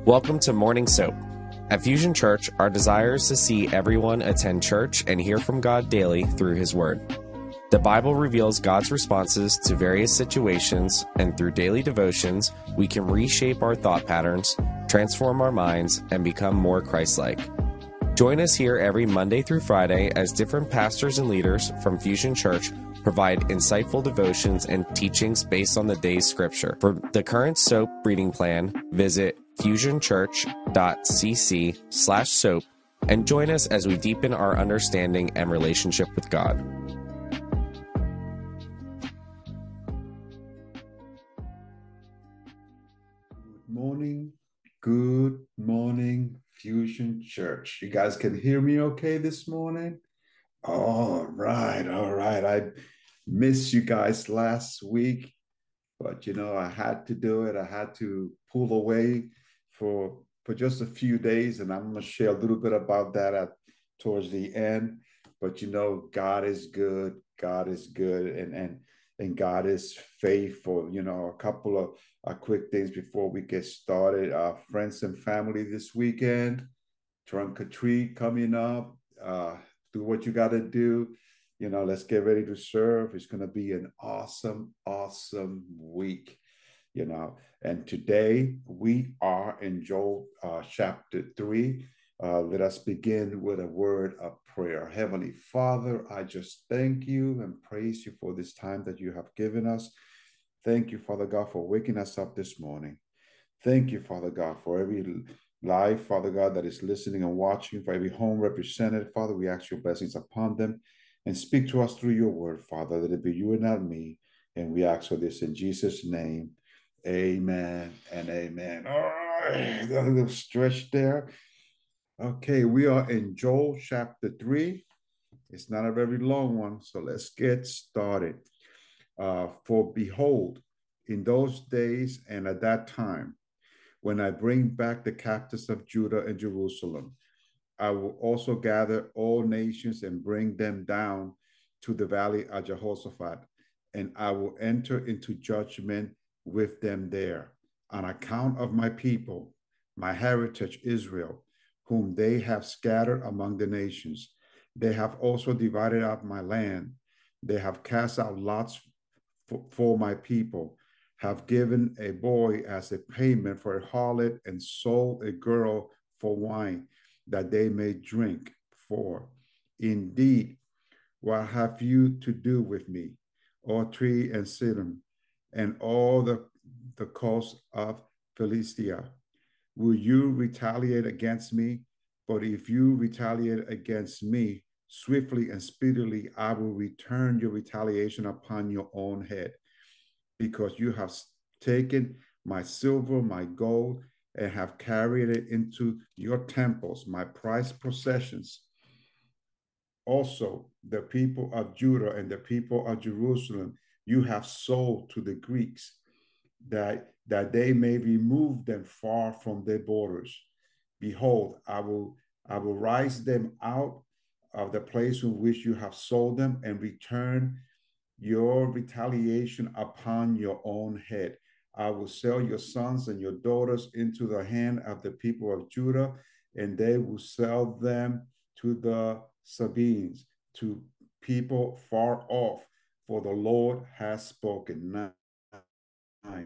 Welcome to Morning Soap. At Fusion Church, our desire is to see everyone attend church and hear from God daily through His Word. The Bible reveals God's responses to various situations, and through daily devotions, we can reshape our thought patterns, transform our minds, and become more Christ-like. Join us here every Monday through Friday as different pastors and leaders from Fusion Church provide insightful devotions and teachings based on the day's scripture. For the current soap reading plan, visit fusionchurch.cc/soap and join us as we deepen our understanding and relationship with God. Good morning, Fusion Church. You guys can hear me okay this morning? All right. I missed you guys last week, but I had to do it. I had to pull away for just a few days, and I'm going to share a little bit about that towards the end. But God is good. God is good, and God is faithful. A couple of quick things before we get started. Friends and family this weekend, trunk or treat coming up. Do what you got to do. Let's get ready to serve. It's going to be an awesome week. And today we are in Joel chapter 3. Let us begin with a word of prayer. Heavenly Father, I just thank you and praise you for this time that you have given us. Thank you, Father God, for waking us up this morning. Thank you, Father God, for every life, Father God, that is listening and watching, for every home represented. Father, we ask your blessings upon them and speak to us through your word, Father, that it be you and not me. And we ask for this in Jesus' name. Amen and amen. All right, got a little stretch there. Okay, we are in Joel chapter 3. It's not a very long one, so let's get started. For behold, in those days and at that time, when I bring back the captives of Judah and Jerusalem, I will also gather all nations and bring them down to the valley of Jehoshaphat, and I will enter into judgment with them there on account of my people, my heritage Israel, whom they have scattered among the nations. They have also divided up my land. They have cast out lots for my people, have given a boy as a payment for a harlot, and sold a girl for wine, that they may drink. For indeed, what have you to do with me, O Tyre and Sidon, and all the coast of Philistia? Will you retaliate against me? But if you retaliate against me, swiftly and speedily I will return your retaliation upon your own head, because you have taken my silver, my gold, and have carried it into your temples, my prized possessions. Also, the people of Judah and the people of Jerusalem you have sold to the Greeks, that they may remove them far from their borders. Behold, I will rise them out of the place in which you have sold them, and return your retaliation upon your own head. I will sell your sons and your daughters into the hand of the people of Judah, and they will sell them to the Sabeans, to people far off, for the Lord has spoken. 9.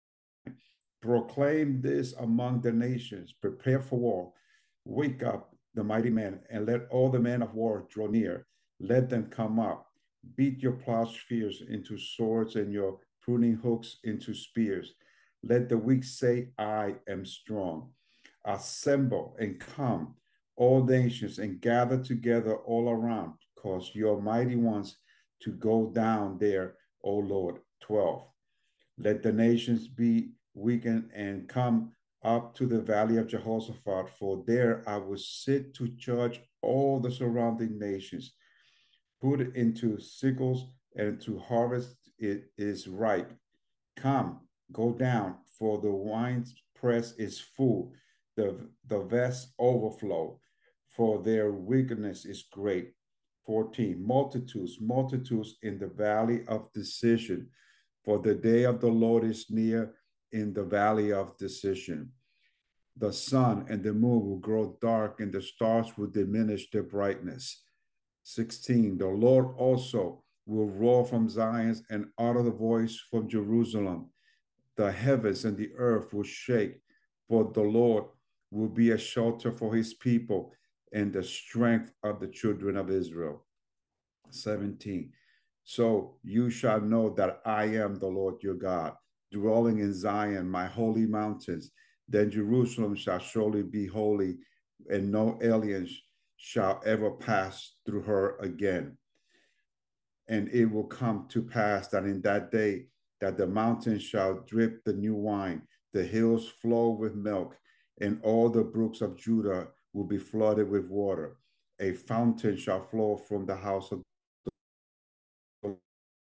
Proclaim this among the nations, prepare for war, wake up the mighty men, and let all the men of war draw near. Let them come up. Beat your plowshares into swords and your pruning hooks into spears. Let the weak say, I am strong. Assemble and come, all nations, and gather together all around, cause your mighty ones to go down there, O Lord. 12. Let the nations be weakened and come up to the valley of Jehoshaphat, for there I will sit to judge all the surrounding nations. Put it into sickles, and to harvest it is ripe. Come, go down, for the wine press is full, the vats overflow, for their wickedness is great. 14. Multitudes in the valley of decision, for the day of the Lord is near in the valley of decision. The sun and the moon will grow dark, and the stars will diminish their brightness. 16. The Lord also will roar from Zion and utter the voice from Jerusalem. The heavens and the earth will shake, but the Lord will be a shelter for his people and the strength of the children of Israel. 17. So you shall know that I am the Lord your God, dwelling in Zion, my holy mountains. Then Jerusalem shall surely be holy, and no aliens shall ever pass through her again. And it will come to pass that in that day that the mountains shall drip the new wine, the hills flow with milk, and all the brooks of Judah will be flooded with water. A fountain shall flow from the house of the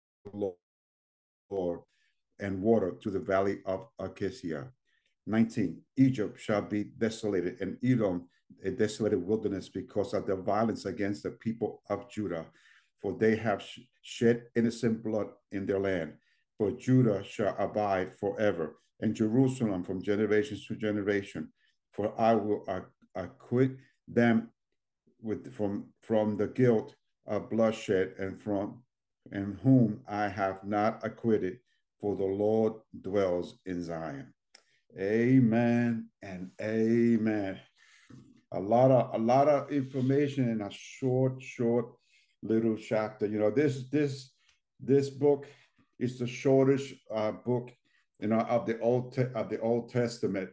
Lord and water to the valley of Acacia. 19. Egypt shall be desolated, and Edom a desolated wilderness because of the violence against the people of Judah, for they have shed innocent blood in their land. But Judah shall abide forever, and Jerusalem from generations to generation. For I will acquit them from the guilt of bloodshed, and whom I have not acquitted, for the Lord dwells in Zion. Amen and amen. A lot of information in a short little chapter. This book is the shortest book of the Old Testament.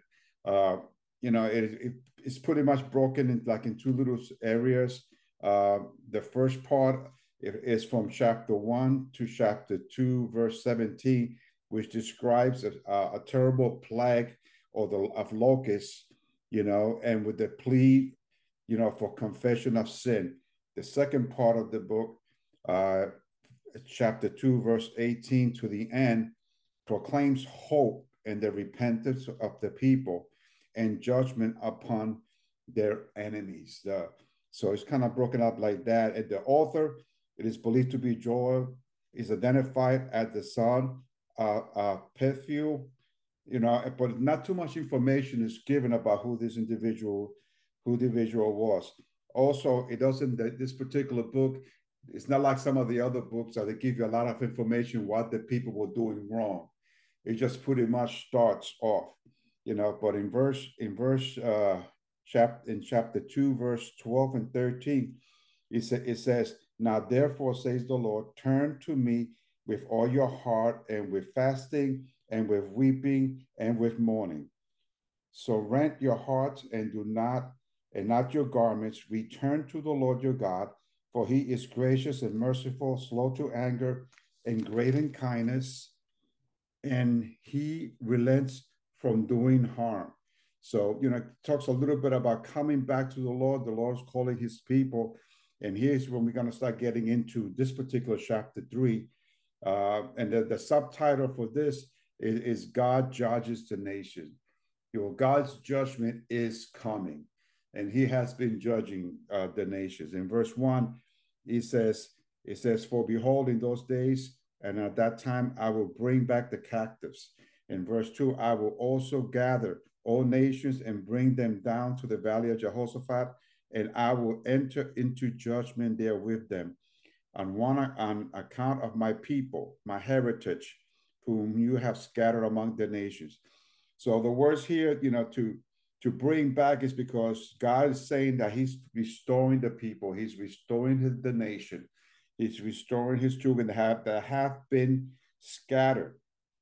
It's pretty much broken in two little areas. The first part is from chapter 1 to chapter 2, verse 17, which describes a terrible plague of locusts, and with the plea, for confession of sin. The second part of the book, chapter 2, verse 18 to the end, proclaims hope and the repentance of the people and judgment upon their enemies. So it's kind of broken up like that. And the author, it is believed to be Joel, is identified as the son of Pethuel, but not too much information is given about who the individual was. Also, it doesn't, this particular book, it's not like some of the other books that they give you a lot of information what the people were doing wrong. It just pretty much starts off, but in chapter 2, verse 12 and 13, it says, now therefore says the Lord, turn to me with all your heart and with fasting and with weeping and with mourning. So rent your hearts and not your garments. Return to the Lord your God, for he is gracious and merciful, slow to anger, and great in kindness, and he relents from doing harm. So, it talks a little bit about coming back to the Lord. The Lord's calling his people. And here's when we're going to start getting into this particular chapter 3. And the subtitle for this is God Judges the Nation. God's judgment is coming, and he has been judging the nations. In verse 1, it says, for behold, in those days, and at that time, I will bring back the captives. In verse 2, I will also gather all nations and bring them down to the valley of Jehoshaphat, and I will enter into judgment there with them on account of my people, my heritage, whom you have scattered among the nations. So the words here, to bring back is because God is saying that he's restoring the people. He's restoring the nation. He's restoring his children that have been scattered.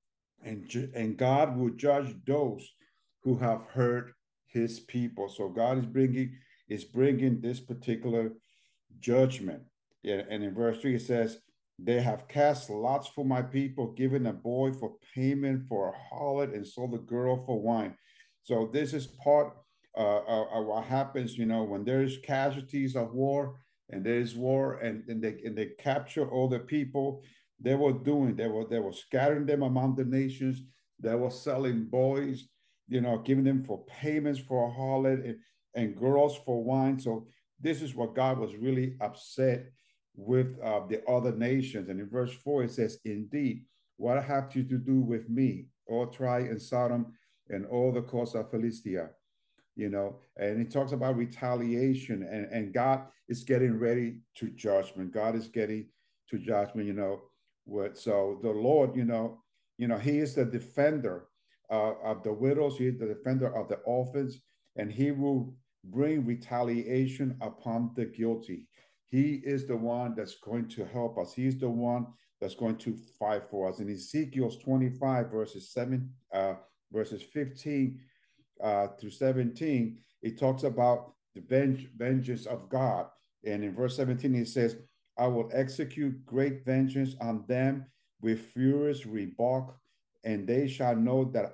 And God will judge those who have hurt his people. So God is bringing this particular judgment. Yeah, and in verse 3 it says, they have cast lots for my people, given a boy for payment for a harlot, and sold a girl for wine. So this is part of what happens, when there's casualties of war, and there's war, and they capture all the people. They were scattering them among the nations. They were selling boys, giving them for payments for a harlot, and girls for wine. So this is what God was really upset with the other nations. And in verse 4, it says, indeed, what have you to do with me, all Tyre and Sodom, and all the coasts of Philistia? and he talks about retaliation, and God is getting ready to judgment. God is getting to judgment, what so the Lord, he is the defender of the widows, he is the defender of the orphans, and he will bring retaliation upon the guilty. He is the one that's going to help us. He's the one that's going to fight for us. In Ezekiel 25, verses 15 through 17, it talks about the vengeance of God. And in verse 17, it says, I will execute great vengeance on them with furious rebuke, and they shall know that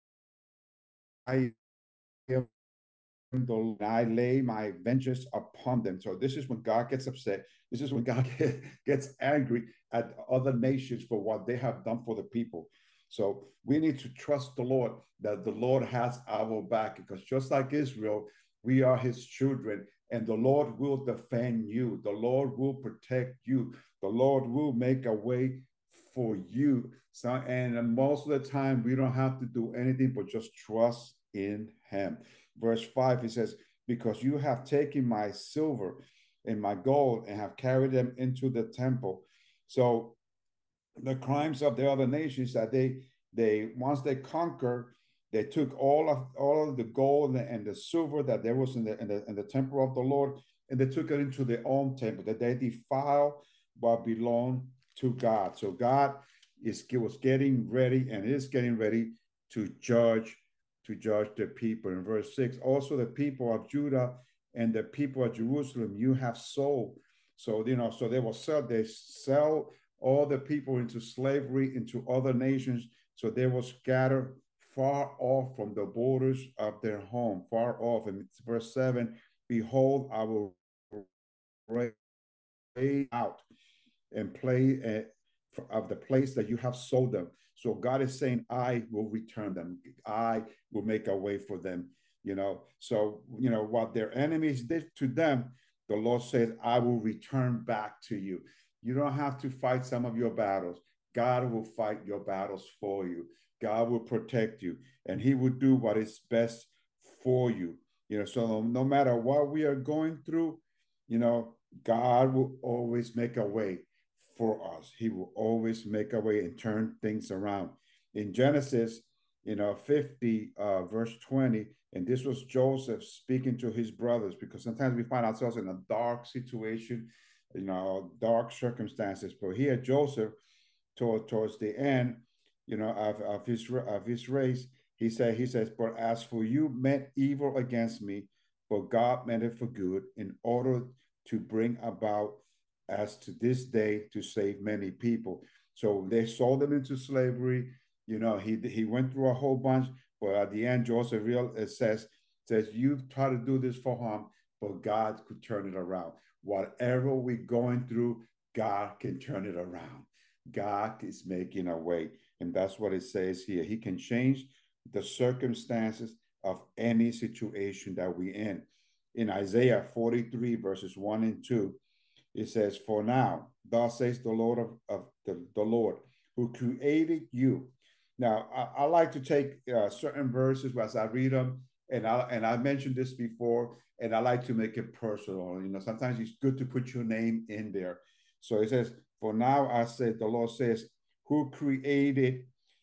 I am I lay my vengeance upon them. So this is when God gets upset. This is when God gets angry at other nations for what they have done for the people. So we need to trust the Lord, that the Lord has our back, because just like Israel, we are his children, and the Lord will defend you. The Lord will protect you. The Lord will make a way for you. So, and most of the time, we don't have to do anything but just trust in him. Verse 5, he says, because you have taken my silver and my gold and have carried them into the temple. So the crimes of the other nations, that they once they conquer, they took all of the gold and the silver that there was in the temple of the Lord, and they took it into their own temple, that they defile what belonged to God. So God was getting ready and is getting ready to judge the people. In verse 6, also the people of Judah and the people of Jerusalem you have sold. So so they sell all the people into slavery into other nations. So they will scatter far off from the borders of their home, far off. And verse 7, behold, I will raise out and play of the place that you have sold them. So God is saying, I will return them. I will make a way for them. So what their enemies did to them, the Lord says, I will return back to you. You don't have to fight some of your battles. God will fight your battles for you. God will protect you, and he will do what is best for you. So no matter what we are going through, God will always make a way for us. He will always make a way and turn things around. In Genesis, 50, verse 20, and this was Joseph speaking to his brothers, because sometimes we find ourselves in a dark situation, dark circumstances. But here, Joseph, towards the end, of his race, he says, but as for you meant evil against me, but God meant it for good, in order to bring about as to this day to save many people. So they sold them into slavery. He went through a whole bunch, but at the end, Joseph says you try to do this for harm, but God could turn it around. Whatever we're going through, God can turn it around. God is making a way, and that's what it says here. He can change the circumstances of any situation that we're in. In Isaiah 43, verses 1 and 2, it says, for now, thus says the Lord of the Lord, who created you. Now, I like to take certain verses as I read them, and I mentioned this before, and I like to make it personal. Sometimes it's good to put your name in there. So it says, for now, I said, the Lord says, who created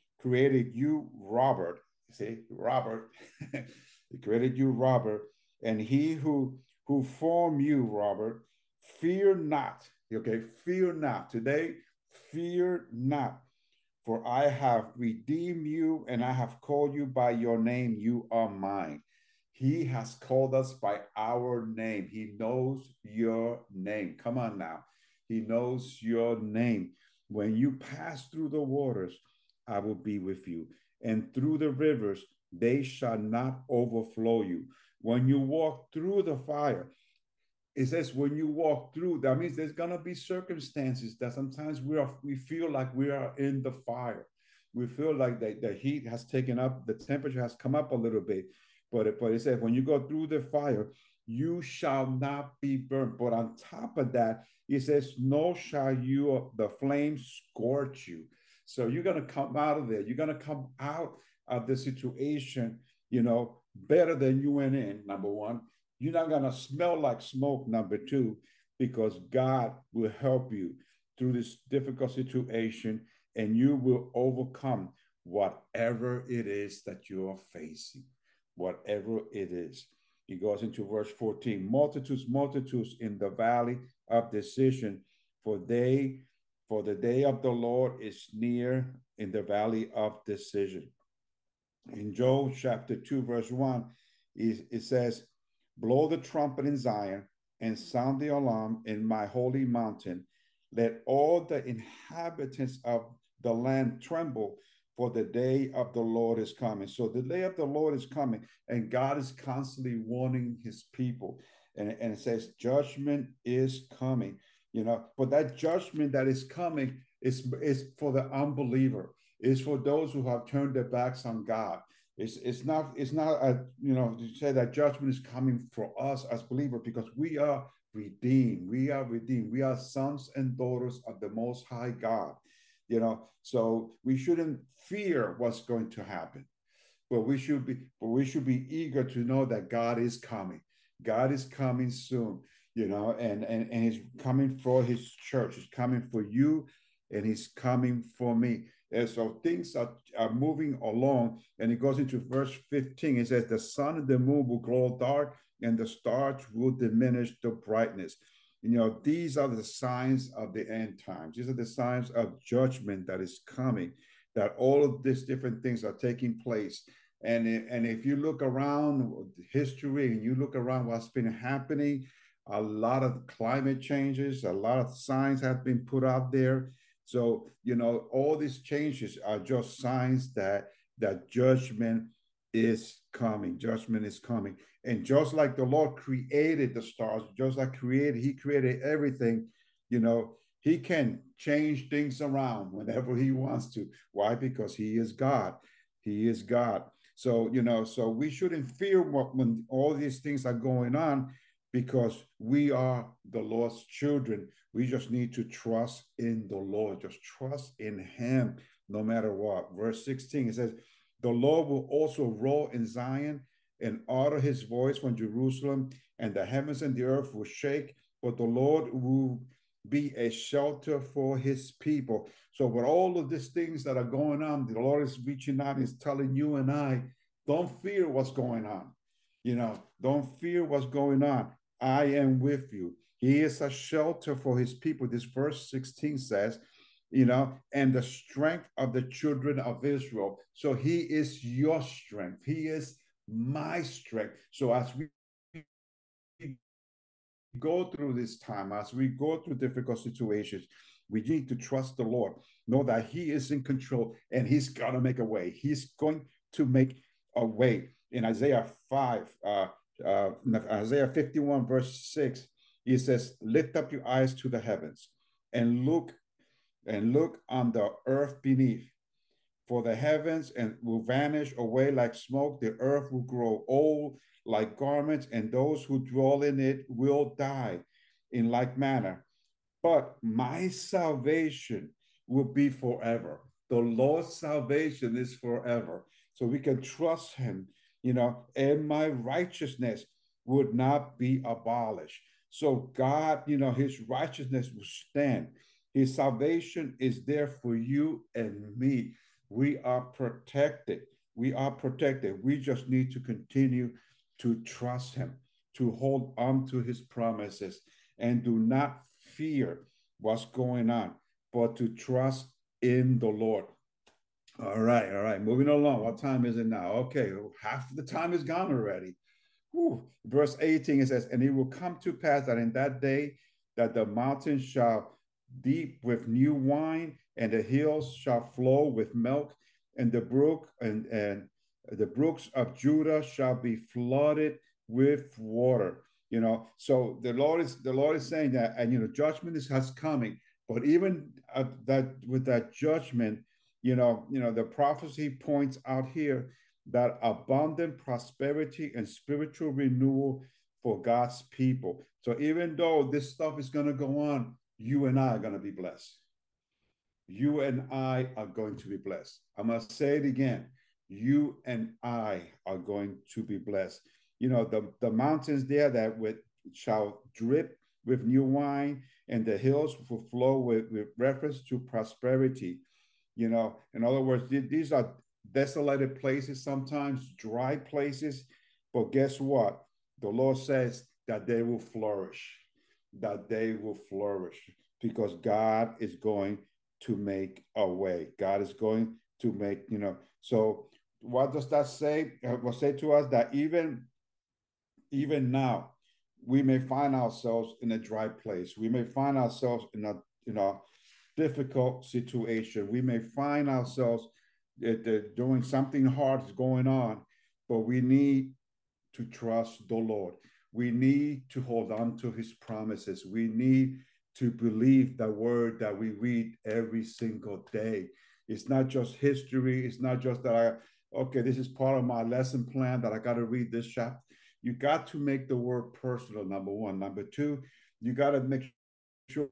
you, Robert. See, Robert. He created you, Robert, and he who formed you, Robert. Fear not. Okay, fear not. Today, fear not. For I have redeemed you and I have called you by your name. You are mine. He has called us by our name. He knows your name. Come on now. He knows your name. When you pass through the waters, I will be with you. And through the rivers, they shall not overflow you. When you walk through the fire, it says when you walk through, that means there's gonna be circumstances that sometimes we feel like we are in the fire. We feel like the heat has taken up, the temperature has come up a little bit. But it says when you go through the fire, you shall not be burnt. But on top of that, it says, no shall the flames scorch you. So you're gonna come out of there. You're gonna come out of the situation, better than you went in, number one. You're not going to smell like smoke, number two, because God will help you through this difficult situation and you will overcome whatever it is that you are facing, whatever it is. He goes into verse 14, multitudes, multitudes in the valley of decision, for the day of the Lord is near in the valley of decision. In Joel chapter 2, verse 1, it says, blow the trumpet in Zion and sound the alarm in my holy mountain. Let all the inhabitants of the land tremble, for the day of the Lord is coming. So the day of the Lord is coming, and God is constantly warning his people. And it says, judgment is coming. But that judgment that is coming is for the unbeliever. It's for those who have turned their backs on God. It's not to say that judgment is coming for us as believers, because we are redeemed. We are redeemed. We are sons and daughters of the Most High God. So we shouldn't fear what's going to happen, but we should be eager to know that God is coming. God is coming soon. And he's coming for his church. He's coming for you, and he's coming for me. And so things are moving along. And it goes into verse 15. It says, the sun and the moon will grow dark, and the stars will diminish the brightness. These are the signs of the end times. These are the signs of judgment that is coming, that all of these different things are taking place. And if you look around history and you look around what's been happening, a lot of climate changes, a lot of signs have been put out there. So, all these changes are just signs that judgment is coming. Judgment is coming. And just like the Lord created the stars, just like he created everything, he can change things around whenever he wants to. Why? Because he is God. He is God. So, so we shouldn't fear when all these things are going on, because we are the Lord's children. We just need to trust in the Lord. Just trust in him no matter what. Verse 16, it says, the Lord will also roar in Zion and utter his voice from Jerusalem, and the heavens and the earth will shake, but the Lord will be a shelter for his people. So with all of these things that are going on, the Lord is reaching out, is telling you and I, don't fear what's going on. Don't fear what's going on. I am with you. He is a shelter for his people. This verse 16 says, and the strength of the children of Israel. So he is your strength. He is my strength. So as we go through this time, as we go through difficult situations, we need to trust the Lord. Know that he is in control, and he's going to make a way. He's going to make a way. In Isaiah 51, verse 6, he says, lift up your eyes to the heavens and look on the earth beneath. For the heavens will vanish away like smoke. The earth will grow old like garments, and those who dwell in it will die in like manner. But my salvation will be forever. The Lord's salvation is forever. So we can trust him, and my righteousness would not be abolished. So God, his righteousness will stand. His salvation is there for you and me. We are protected. We are protected. We just need to continue to trust him, to hold on to his promises, and do not fear what's going on, but to trust in the Lord. All right. Moving along. What time is it now? Okay, half the time is gone already. Whew. Verse 18, it says, and it will come to pass that in that day that the mountains shall deep with new wine, and the hills shall flow with milk, and the brook and the brooks of Judah shall be flooded with water. So the Lord is saying that, and judgment has coming. But even that with that judgment, the prophecy points out here that abundant prosperity and spiritual renewal for God's people. So even though this stuff is going to go on, you and I are going to be blessed. You and I are going to be blessed. I'm going to say it again. you and I are going to be blessed. You know, the mountains there that shall drip with new wine, and the hills will flow with reference to prosperity. You know, in other words, these are desolated places, sometimes dry places, but guess what? The Lord says that they will flourish, that they will flourish because God is going to make a way. God is going to make, you know. So what does that say? Will say to us that even now we may find ourselves in a dry place. We may find ourselves in a difficult situation. We may find ourselves doing something hard is going on, but we need to trust the Lord. We need to hold on to his promises. We need to believe the word that we read every single day. It's not just history. It's not just that okay, this is part of my lesson plan that I got to read this chapter. You got to make the word personal, number one. Number two, you got to make sure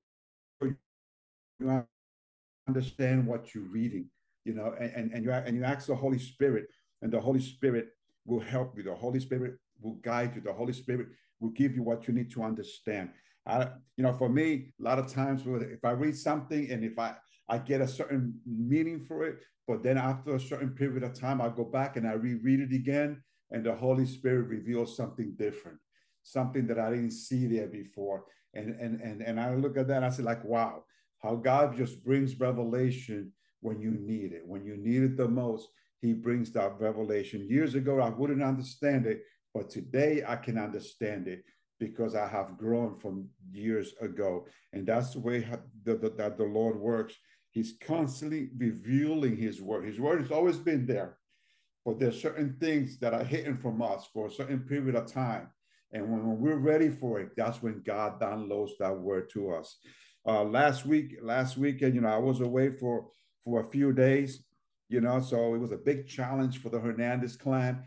you understand what you're reading, you know, and you ask the Holy Spirit, and the Holy Spirit will help you. The Holy Spirit will guide you. The Holy Spirit will give you what you need to understand. You know, for me, a lot of times if I read something and if I get a certain meaning for it, but then after a certain period of time, I go back and I reread it again, and the Holy Spirit reveals something different, something that I didn't see there before. And I look at that and I say, like, wow, how God just brings revelation when you need it. When you need it the most, he brings that revelation. Years ago, I wouldn't understand it, but today I can understand it because I have grown from years ago. And that's the way that the Lord works. He's constantly revealing his word. His word has always been there, but there's certain things that are hidden from us for a certain period of time. And when we're ready for it, that's when God downloads that word to us. Last weekend, you know, I was away for a few days, you know, so it was a big challenge for the Hernandez clan.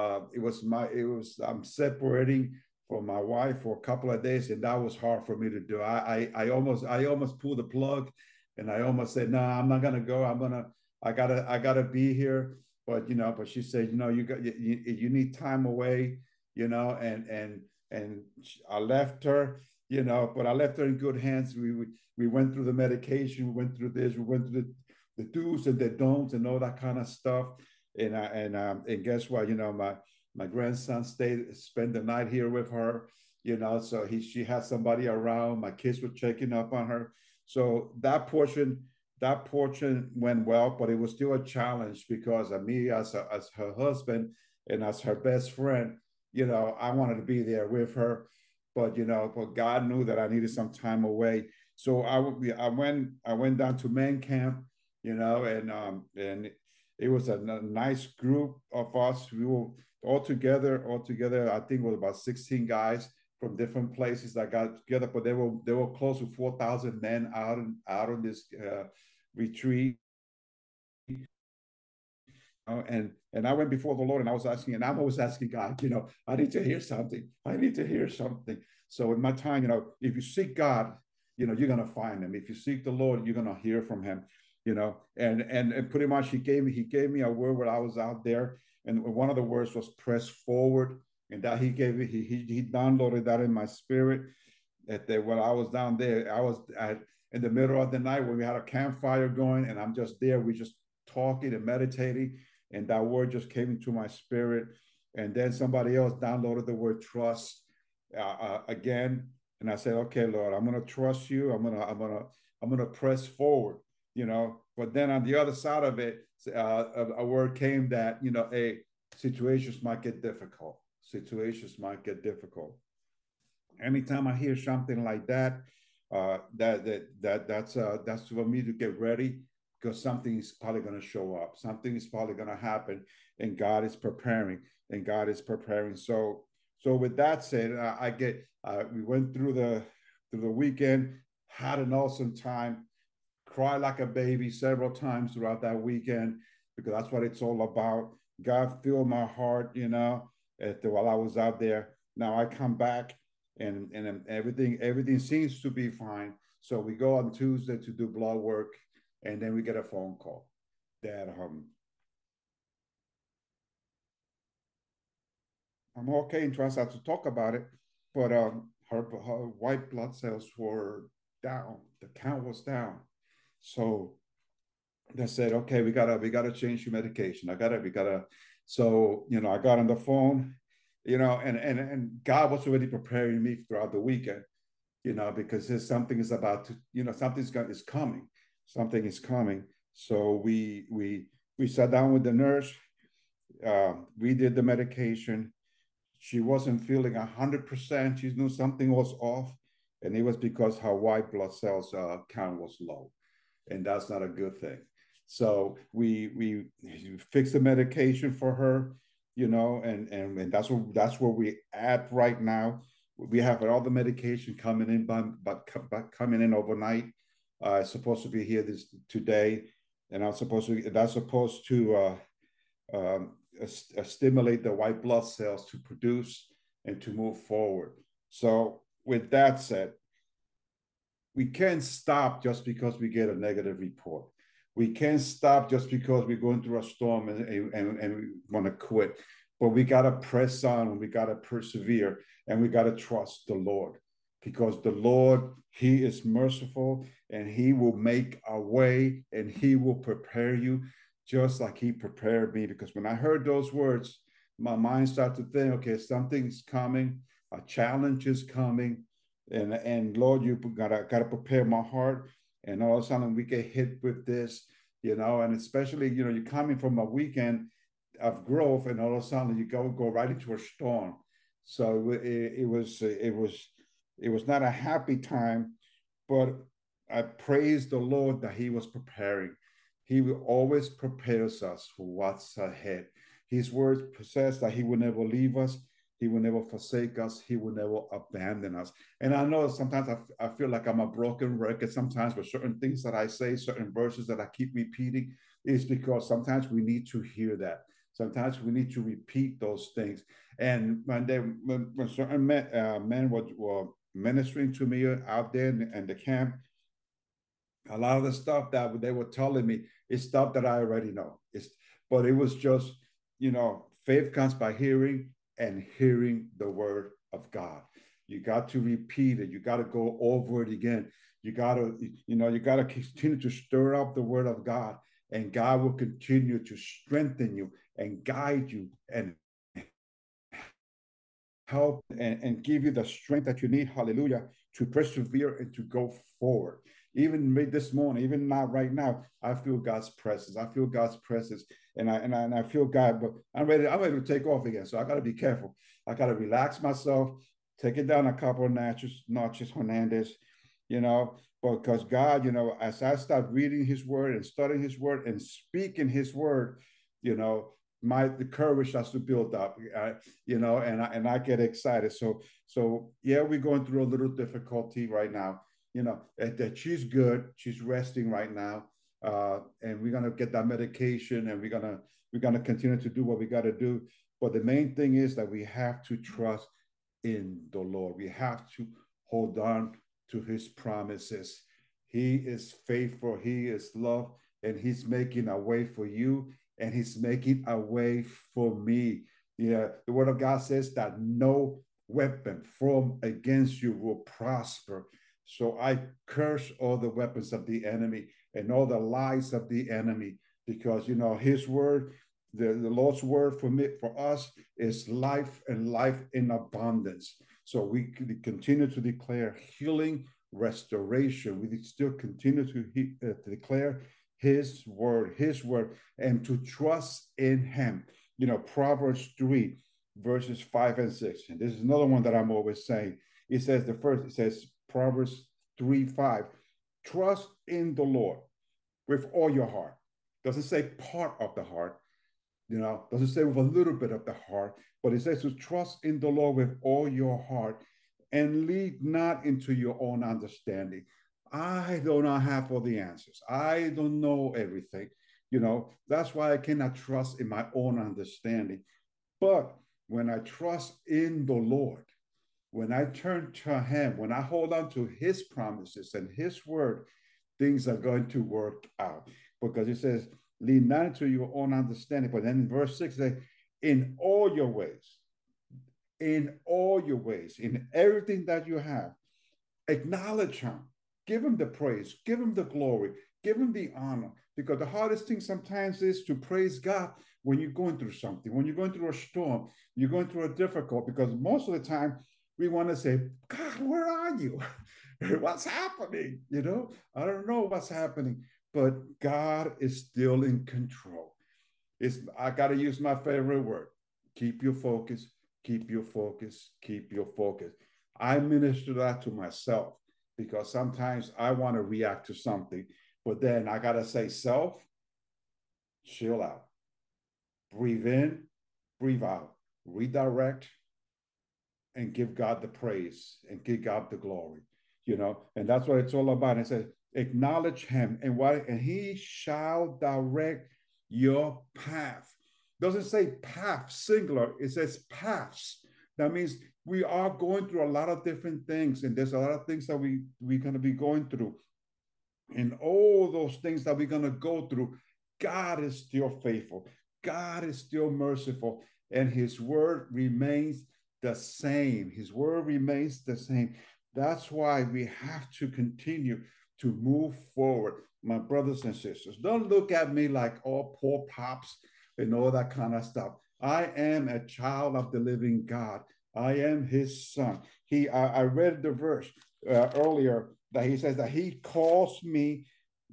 I'm separating from my wife for a couple of days, and that was hard for me to do. I almost pulled the plug, and I almost said, no, I'm not gonna go. I gotta be here. But you know, but she said, you know, you need time away, you know, and I left her, you know, but I left her in good hands. We went through the medication, we went through this, we went through the do's and the don'ts and all that kind of stuff. And guess what? You know, my grandson spent the night here with her, you know, so she had somebody around. My kids were checking up on her. So that portion went well, but it was still a challenge because of me as her husband and as her best friend, you know, I wanted to be there with her, but you know, but God knew that I needed some time away. So I went down to men camp, you know, and it was a nice group of us. We were all together. I think it was about 16 guys from different places that got together, but they were close to 4,000 men out on this retreat. And I went before the Lord and I was asking, and I'm always asking God, you know, I need to hear something. I need to hear something. So in my time, you know, if you seek God, you know, you're gonna find him. If you seek the Lord, you're gonna hear from him, you know. And pretty much he gave me a word when I was out there. And one of the words was press forward. And that he gave it, he downloaded that in my spirit. When I was down there, in the middle of the night when we had a campfire going, and I'm just there, we just talking and meditating, and that word just came into my spirit. And then somebody else downloaded the word trust again, and I said, "Okay, Lord, I'm gonna trust you. I'm gonna press forward." You know, but then on the other side of it, a word came that, you know, hey, situations might get difficult. Situations might get difficult. Anytime I hear something like that, that's for me to get ready because something is probably going to show up. Something is probably going to happen, and God is preparing. And God is preparing. So with that said, we went through the weekend, had an awesome time, cried like a baby several times throughout that weekend because that's what it's all about. God filled my heart, you know, while I was out there. Now I come back and everything seems to be fine. So we go on Tuesday to do blood work, and then we get a phone call that I'm okay and tries not to talk about it, but her white blood cells were down. The count was down. So they said, okay, we gotta change your medication. We gotta. So I got on the phone, and God was already preparing me throughout the weekend, because there's something is about to, is coming, something is coming. So we sat down with the nurse. We did the medication. She wasn't feeling 100%. She knew something was off, and it was because her white blood cells count was low, and that's not a good thing. So we fixed the medication for her, and that's where we at right now. We have all the medication coming in, but coming in overnight. It's supposed to be here this today, and that's supposed to stimulate the white blood cells to produce and to move forward. So, with that said, we can't stop just because we get a negative report. We can't stop just because we're going through a storm and we want to quit. But we got to press on, we got to persevere, and we got to trust the Lord, because the Lord, He is merciful, and He will make a way, and He will prepare you just like He prepared me. Because when I heard those words, my mind started to think, okay, something's coming, a challenge is coming, and Lord, you gotta prepare my heart. And all of a sudden we get hit with this, and especially, you're coming from a weekend of growth, and all of a sudden you go right into a storm. So it was not a happy time, but I praise the Lord that He was preparing. He will always prepares us for what's ahead. His word says that He will never leave us, He will never forsake us, He will never abandon us. And I know sometimes I feel like I'm a broken record sometimes with certain things that I say, certain verses that I keep repeating, is because sometimes we need to hear that. Sometimes we need to repeat those things. And when certain men were ministering to me out there in the camp, a lot of the stuff that they were telling me is stuff that I already know. But it was just, faith comes by hearing, and hearing the word of God. You got to repeat it. You got to go over it again. You got to continue to stir up the word of God, and God will continue to strengthen you and guide you and help and give you the strength that you need, hallelujah, to persevere and to go forward. Even this morning, even not right now, I feel God's presence. I feel God's presence, and I feel God, but I'm ready to take off again. So I gotta be careful. I gotta relax myself, take it down a couple of notches, Hernandez, you know, because God, as I start reading His word and studying His word and speaking His word, you know, the courage has to build up, and I get excited. So yeah, we're going through a little difficulty right now. That she's good, she's resting right now, and we're gonna get that medication, and we're gonna continue to do what we got to do. But the main thing is that we have to trust in the Lord. We have to hold on to His promises. He is faithful. He is love, and He's making a way for you, and He's making a way for me. Yeah, the Word of God says that no weapon formed against you will prosper. So I curse all the weapons of the enemy and all the lies of the enemy, because His word, the Lord's word for us is life, and life in abundance. So we continue to declare healing, restoration. We still continue to declare His word, and to trust in Him. Proverbs 3, verses 5 and 6. And this is another one that I'm always saying. It says Proverbs 3, 5. Trust in the Lord with all your heart. Doesn't say part of the heart, doesn't say with a little bit of the heart, but it says to trust in the Lord with all your heart, and lead not into your own understanding. I do not have all the answers. I don't know everything. That's why I cannot trust in my own understanding. But when I trust in the Lord, when I turn to Him, when I hold on to His promises and His word, things are going to work out. Because it says, lean not into your own understanding. But then in verse 6, it says, in all your ways, in all your ways, in everything that you have. Acknowledge him. Give him the praise. Give him the glory. Give him the honor. Because the hardest thing sometimes is to praise God when you're going through something, when you're going through a storm, you're going through a difficult, because most of the time we want to say, God, where are you? What's happening? I don't know what's happening, but God is still in control. I got to use my favorite word. Keep your focus, keep your focus, keep your focus. I minister that to myself because sometimes I want to react to something, but then I got to say, self, chill out, breathe in, breathe out, redirect, and give God the praise and give God the glory, and that's what it's all about. It says, acknowledge him and he shall direct your path. It doesn't say path singular, it says paths. That means we are going through a lot of different things, and there's a lot of things that we're going to be going through. And all those things that we're going to go through, God is still faithful. God is still merciful, and his word remains the same. His word remains the same. That's why we have to continue to move forward, my brothers and sisters. Don't look at me like all poor pops and all that kind of stuff. I am a child of the living God. I am his son. I read the verse earlier that he says that he calls me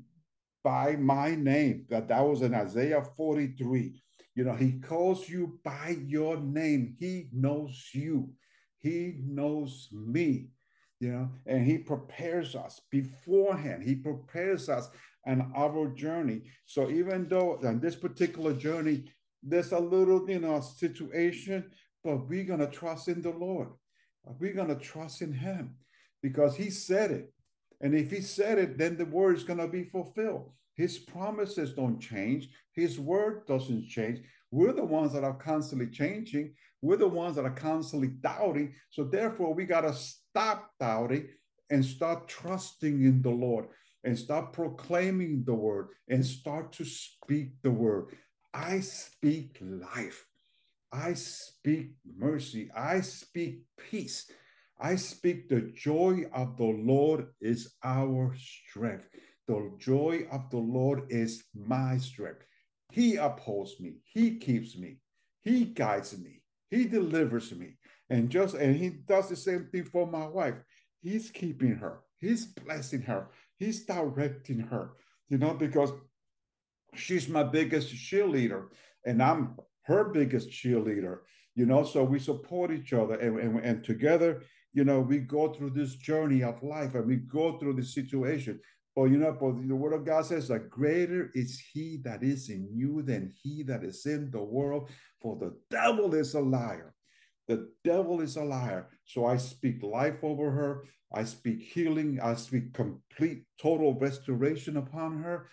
by my name. That was in Isaiah 43. He calls you by your name. He knows you. He knows me. And he prepares us beforehand. He prepares us on our journey. So even though on this particular journey, there's a little, situation, but we're going to trust in the Lord. We're going to trust in him because he said it. And if he said it, then the word is going to be fulfilled. His promises don't change. His word doesn't change. We're the ones that are constantly changing. We're the ones that are constantly doubting. So therefore, we got to stop doubting and start trusting in the Lord and start proclaiming the word and start to speak the word. I speak life. I speak mercy. I speak peace. I speak the joy of the Lord is our strength. The joy of the Lord is my strength. He upholds me. He keeps me. He guides me. He delivers me. And he does the same thing for my wife. He's keeping her. He's blessing her. He's directing her, because she's my biggest cheerleader and I'm her biggest cheerleader, so we support each other and together, we go through this journey of life and we go through this situation. But the word of God says that greater is he that is in you than he that is in the world, for the devil is a liar. The devil is a liar. So I speak life over her. I speak healing. I speak complete, total restoration upon her,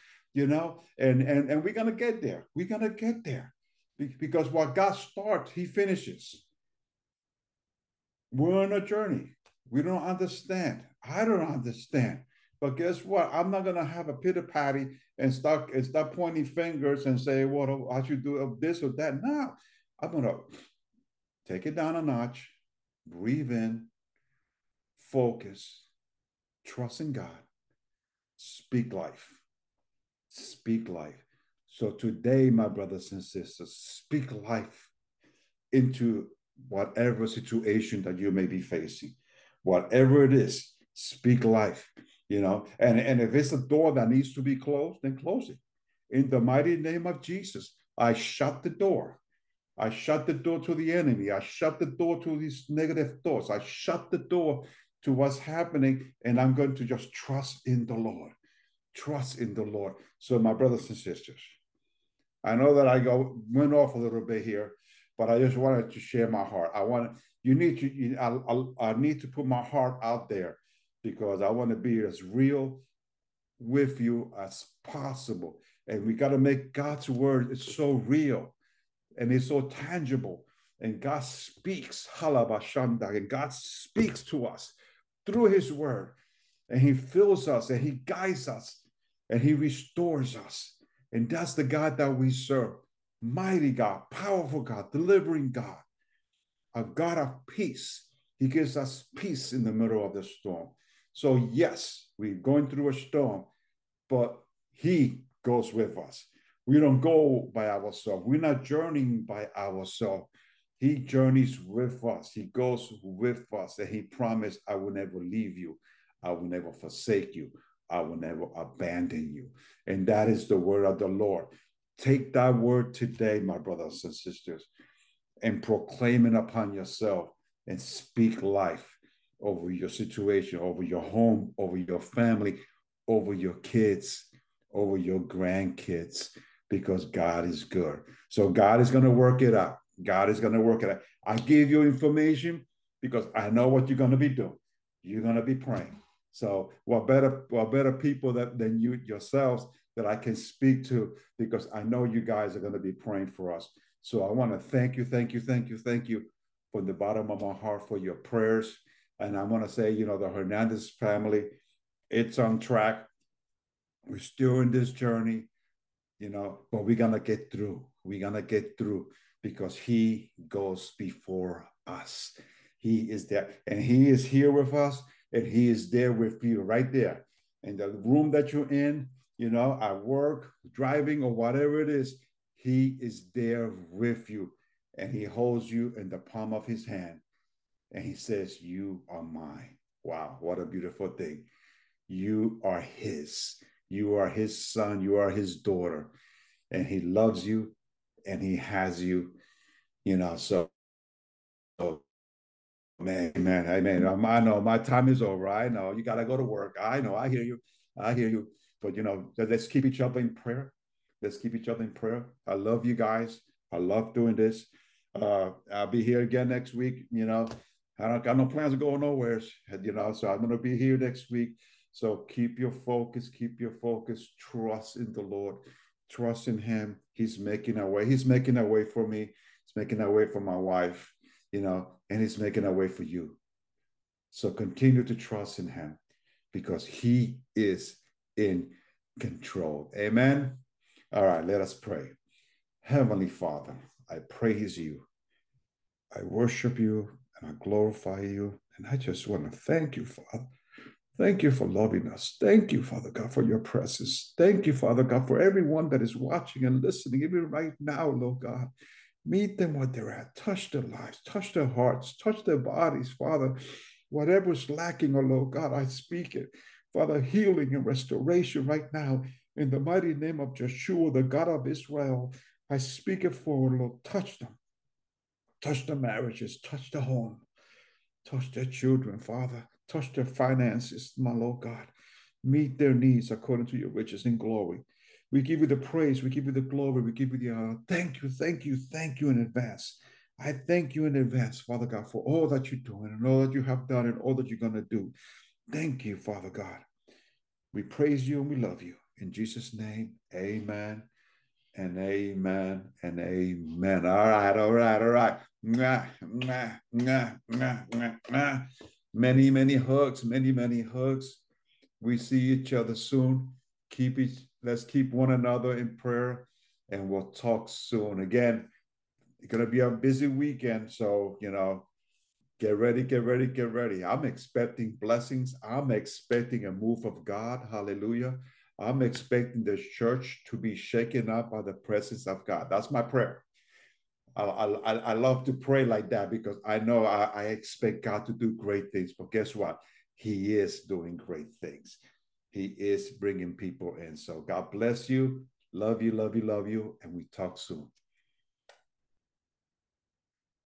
and we're going to get there. We're going to get there because what God starts, he finishes. We're on a journey. We don't understand. I don't understand. But guess what? I'm not going to have a pity patty and start pointing fingers and say, well, I should do this or that. No, I'm going to take it down a notch, breathe in, focus, trust in God, speak life. Speak life. So today, my brothers and sisters, speak life into whatever situation that you may be facing. Whatever it is, speak life, and if it's a door that needs to be closed, then close it. In the mighty name of Jesus, I shut the door. I shut the door to the enemy. I shut the door to these negative thoughts. I shut the door to what's happening, and I'm going to just trust in the Lord. Trust in the Lord. So, my brothers and sisters, I know that I went off a little bit here, but I just wanted to share my heart. I need to put my heart out there because I want to be as real with you as possible. And we got to make God's word, it's so real and it's so tangible. And God speaks, halabashanda, and God speaks to us through his word. And he fills us and he guides us and he restores us. And that's the God that we serve. Mighty God, powerful God, delivering God. a God of peace. He gives us peace in the middle of the storm. So, yes, we're going through a storm, but He goes with us. We don't go by ourselves. We're not journeying by ourselves. He journeys with us. He goes with us. And He promised, I will never leave you. I will never forsake you. I will never abandon you. And that is the word of the Lord. Take that word today, my brothers and sisters, and proclaim it upon yourself and speak life over your situation, over your home, over your family, over your kids, over your grandkids, because God is good. So God is going to work it out. God is going to work it out. I give you information because I know what you're going to be doing. You're going to be praying. So what better people than you yourselves that I can speak to, because I know you guys are going to be praying for us. So I want to thank you from the bottom of my heart for your prayers. And I want to say, the Hernandez family, it's on track. We're still in this journey, but we're going to get through. We're going to get through because He goes before us. He is there, and He is here with us, and He is there with you right there in the room that you're in, at work, driving, or whatever it is. He is there with you, and He holds you in the palm of His hand, and He says, you are mine. Wow, what a beautiful thing. You are His. You are His son. You are His daughter, and He loves you, and He has you, so man, amen. I know my time is over. I know you got to go to work. I know. I hear you. But, let's keep each other in prayer. Let's keep each other in prayer. I love you guys. I love doing this. I'll be here again next week. I don't got no plans of going nowhere, so I'm going to be here next week. So keep your focus. Trust in the Lord. Trust in Him. He's making a way. He's making a way for me. He's making a way for my wife, and He's making a way for you. So continue to trust in Him because He is in control. Amen. All right, let us pray. Heavenly Father, I praise you. I worship you and I glorify you. And I just want to thank you, Father. Thank you for loving us. Thank you, Father God, for your presence. Thank you, Father God, for everyone that is watching and listening, even right now, Lord God. Meet them where they're at. Touch their lives, touch their hearts, touch their bodies, Father. Whatever's lacking, oh Lord God, I speak it. Father, healing and restoration right now. In the mighty name of Yeshua, the God of Israel, I speak it forward, Lord. Touch them. Touch the marriages, touch the home, touch their children, Father. Touch their finances, my Lord God. Meet their needs according to your riches and glory. We give you the praise, we give you the glory, we give you the honor. Thank you in advance. I thank you in advance, Father God, for all that you're doing and all that you have done and all that you're going to do. Thank you, Father God. We praise you and we love you. In Jesus' name, amen and amen and amen. All right. Many hugs, many hugs. We see each other soon. Let's keep one another in prayer, and we'll talk soon. Again, it's gonna be a busy weekend, so get ready. I'm expecting blessings. I'm expecting a move of God. Hallelujah. I'm expecting the church to be shaken up by the presence of God. That's my prayer. I love to pray like that because I know I expect God to do great things. But guess what? He is doing great things. He is bringing people in. So God bless you. Love you. And we talk soon.